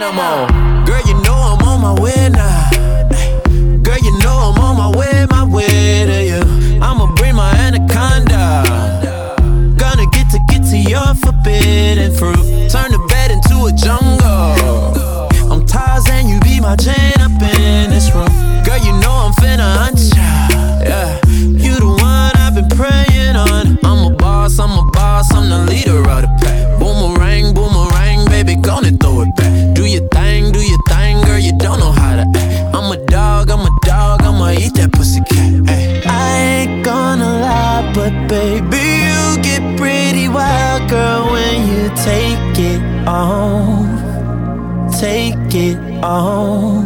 animal. Girl, you know I'm on my way now. Girl, you know I'm on my way to you. I'ma bring my anaconda. Gonna get to your forbidden fruit. Turn the bed into a jungle. I'm Tarzan, you be my Jane up in this room. Girl, you know I'm finna hunt ya. Yeah, you the one I've been praying on. I'm a boss, I'm the leader of the pack. Boomerang, boomerang, baby, gonna throw it back. Do your thing, girl, you don't know how to act. I'm a dog, I'ma eat that pussycat. Ay. I ain't gonna lie, but baby, you get pretty wild, girl, when you take it off. Take it off.